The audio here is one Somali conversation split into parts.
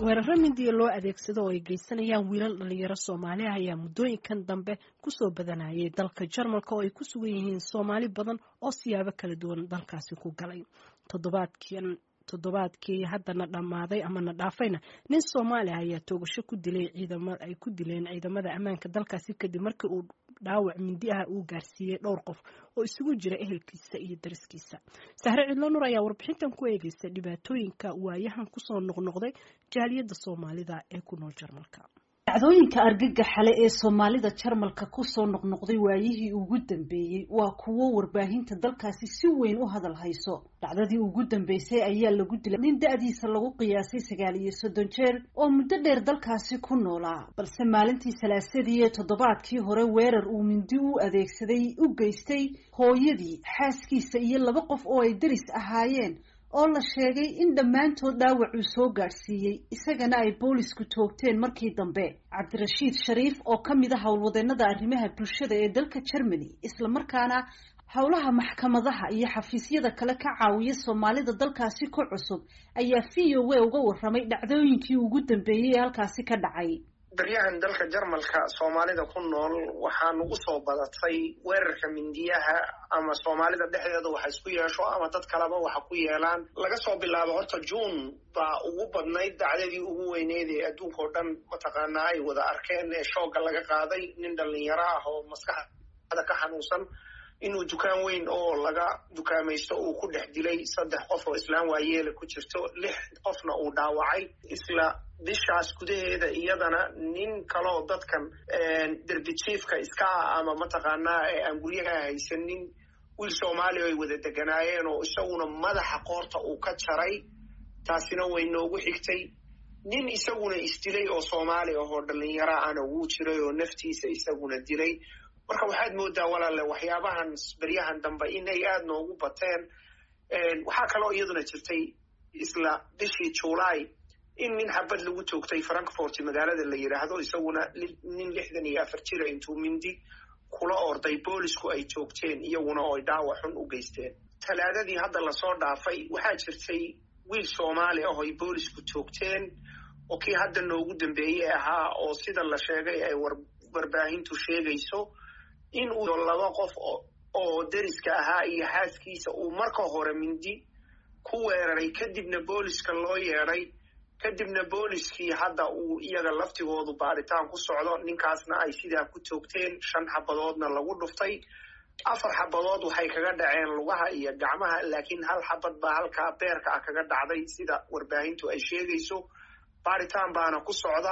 weeraro mindiya loo adeegsado oo ay geysanayaan wiilal dhalinyaro Soomaali ah ayaa muddooyinkan dambe kusoo badanayay dalka Jarmalka oo ay ku sugan yihiin Soomaali badan oo siyaabo kala duwan dalkaasi ku galay. Toddobaadkii haddana dhammaaday ama na dhaafayna nin Soomaali ah ayaa toogasho ku dilay ciidamada ammaanka dalkaasi kadib markii uu dhaawac mindi ah uu gaarsiiyay dhowr qof oo isugu jira ehelkiisa iyo dariskiisa. Sahre Cidlo Nur ayaa warbixintan ku eegaysa dhibaatooyinka waayahan kusoo noqnoqday jaaliyadda Soomaalida ee ku nool Jarmalka. dhacdooyinka argagaxa leh ee Soomaalida Jarmalka ku soo noqnoqday waayihii ugu dambeeyay waa kuwo warbaahinta dalkaasi si weyn u hadal hayso. dhacdadii ugu dambeysay ayaa lagu dilay nin da'diisa lagu qiyaasay 39 jeer oo muddo dheer dalkaasi ku noolaa, balse maalintii Salaasadii ee toddobaadkii hore weerar uu mindi u adeegsaday u geystay hooyadii, xaaskiisa iyo 2 qof oo ay daris ahaayeen oo la sheegay in dhammaantood dhaawac uu soo gaarsiiyay, isagana ay boolisku toogteen markii dambe. Cabdirashiid Shariif oo ka mid ah howlwadeennada arrimaha bulshada ee dalka Germany isla markaana howlaha maxkamadaha iyo xafiisyada kale ka caawiya Soomaalida dalkaasi ku cusub ayaa VOA uga warramay dhacdooyinkii ugu dambeeyay ee halkaasi ka dhacay. baryahan dalka Jarmalka Soomaalida ku nool waxaan ugu soo badatay weerarka mindiyaha ama Soomaalida dhexdeeda waxa isku yeesho ama dad kaleba waxa ku yeelaan laga soo bilaabo horta June baa ugu badnayd dhacdadii ugu weyneyd ee adduunka oo dhan mataqaanaa ay wada arkeen ee shooga laga qaaday nin dhalinyaro ah oo maskaxda ka xanuunsan inuu dukaan weyn oo laga dukaamaysto uu ku dhex dilay 3 qof oo islaan waayeel ku jirto 6 qofna uu dhaawacay. isla bishaas gudaheeda iyadana nin kaloo dadkan derbi chiefka iska ama mataqaanaa aan guryaha haysanin wiil Soomaali ay wada deganaayeen oo isaguna madaxa qoorta uu ka jaray, taasina way noogu xigtay. nin isaguna isdilay oo Soomaali ah oo dhalinyaro aan ugu jiray oo naftiisa isaguna dilay. marka waxaad moodaa walaal waxyaabahan baryahan dambe inay aad noogu bateen. waxaa kaloo iyaduna jirtay isla bishii July in nin xabad lagu toogtay Frankfurt magaalada la yiraahdo, isaguna nin 64 jir intuu mindi kula orday boolisku ay toogteen iyaguna oo dhaawac xun u geysteen. Talaadadii hadda la soo dhaafay waxaa jirtay wiil Soomaali ah oo ay boolisku toogteen oo kii hadda noogu dambeeyay ahaa oo sida la sheegay ay warbaahintu sheegayso in uu 2 qof oo dariska ahaa iyo xaaskiisa uu marka hore mindi ku weeraray kadibna booliska loo yeeray, kadibna booliskii hadda uu iyaga laftigoodu baaritaan ku socdo. ninkaasna ay sidaa ku toogteen 5 xabadoodna lagu dhuftay. 4 xabadood waxay kaga dhaceen lugaha iyo gacmaha, laakiin 1 xabad baa halkaa beerka ah kaga dhacday sida warbaahintu ay sheegayso. baaritaan baana ku socda.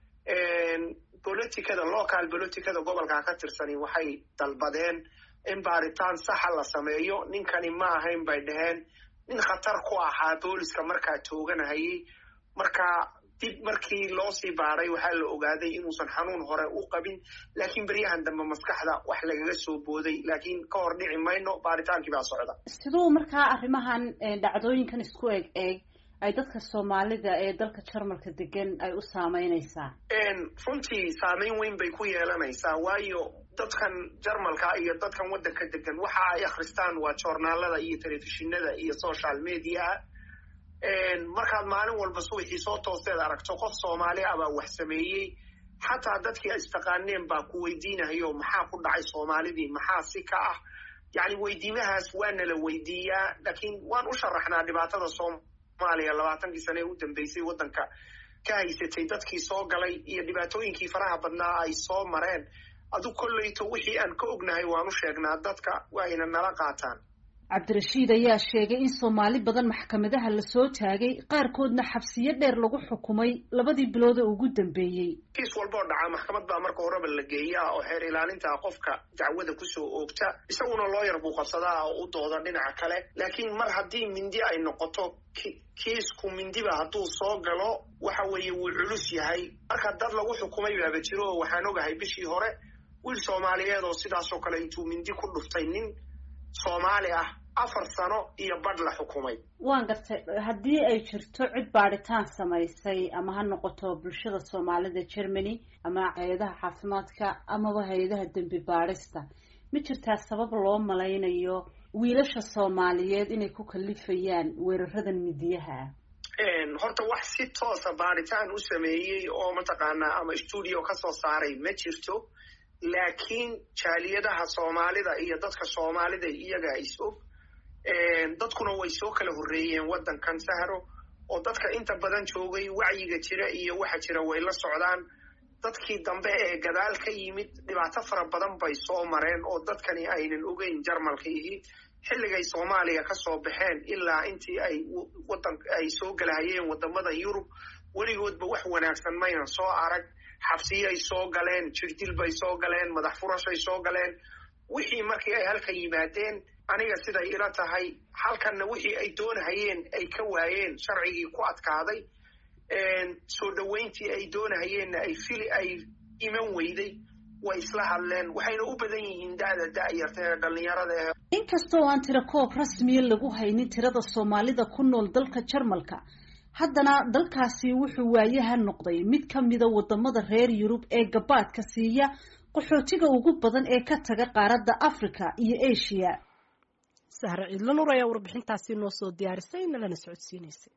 local politikada gobolka ka tirsan waxay dalbadeen in baaritaan sax la sameeyo. ninkani ma ahayn bay dhaheen nin khatar ku ahaa booliska markaa tooganayay. marka dib markii loo sii baaray waxaa la ogaaday inuusan xanuun hore u qabin, laakiin baryahan dambe maskaxda wax lagaga soo booday, laakiin ka hor dhici mayno, baaritaankii baa socda. sidoo markaa arrimahan dhacdooyinkan isku eg ay dadka Soomaalida ee dalka Jarmalka degan ay u saameynaysaa. runtii saameyn weyn bay ku yeelanaysaa, waayo dadkan Jarmalka iyo dadkan waddanka degan waxa ay akhristaan waa joornaalada iyo telefishinada iyo social media. markaad maalin walba subaxii soo toosteed aragto qof Soomaali ah baa wax sameeyey, xataa dadkii istaqaaneen baa ku weydiinayo maxaa ku dhacay Soomaalidii, maxaa si ka ah. yacni weydiimahaas waana la weydiiyaa, laakiin waan u sharaxnaa dhibaatada Soomaaliya 20 sano u dambeysay waddanka ka haysatay dadkii soo galay iyo dhibaatooyinkii faraha badnaa ay soo mareen. adu kollayto wixii aan ka ognahay waan u sheegnaa dadka waayna nala qaataan. Cabdirashiid ayaa sheegay in Soomaali badan maxkamadaha la soo taagay, qaarkoodna xabsiyo dheer lagu xukumay 2 bilood oo ugu dambeeyay. kiis walba oo dhaca maxkamad baa marka horeba la geeyaa oo xeer ilaalinta qofka dacwada ku soo oogta, isaguna lawyer buu qabsadaa oo u dooda dhinaca kale. laakiin mar haddii mindi ay noqoto kiisku mindiba hadduu soo galo waxa weeye wuu culus yahay. marka dad lagu xukumay baaba jiro oo waxaan ogahay bishii hore wiil Soomaaliyeed oo sidaas oo kale intuu mindi ku dhuftay nin Soomaali ah 4 sano iyo badh la xukumay. waan gartay haddii ay jirto cid baaritaan samaysay ama ha noqoto bulshada Soomaalida Germany ama hay'adaha caafimaadka ama hay'adaha dambi baarista, ma jirtaa sabab loo malaynayo wiilasha Soomaaliyeed inay ku kalifayaan weeraradan midiyaha? horta wax si toosa baaritaan u sameeyey oo mataqaanaa ama stuudio ka soo saaray ma jirto, laakiin jaaliyadaha soomaalida iyo dadka soomaalida iyaga is og. Dadkuna way soo kala horreeyeen waddankan Sahro, oo dadka inta badan joogay wacyiga jira iyo waxa jira way la socdaan. Dadkii dambe ee gadaal ka yimid dhibaato fara badan bay soo mareen oo dadkani aynan ogeyn Jarmalkiihi xilligay Soomaaliya ka soo baxeen ilaa intii ay soo galahayeen wadamada Yurub weligoodba wax wanaagsan maynan soo arag. Xabsiyay soo galeen, jirdil bay soo galeen, madax furashay soo galeen. Wixii markii ay halkan yimaadeen, aniga siday ila tahay halkanna wixii ay doonahayeen ay ka waayeen, sharcigii ku adkaaday. Soo dhaweyntii ay doonahayeenna ay iman weyday, way isla hadleen. Waxayna u badan yihiin da'yarta ee dhallinyarada ah. Inkastoo aan tirakoob rasmiya lagu haynin tirada Soomaalida ku nool dalka Jarmalka, haddana dalkaasi wuxuu waayahan noqday mid ka mida wadamada reer Yurub ee gabaadka siiya qaxootiga ugu badan ee ka taga qaaradda Afrika iyo Asia. Sahra Ciidla Nuur ayaa warbixintaasi noo soo diyaarisay nalana socodsiinaysay.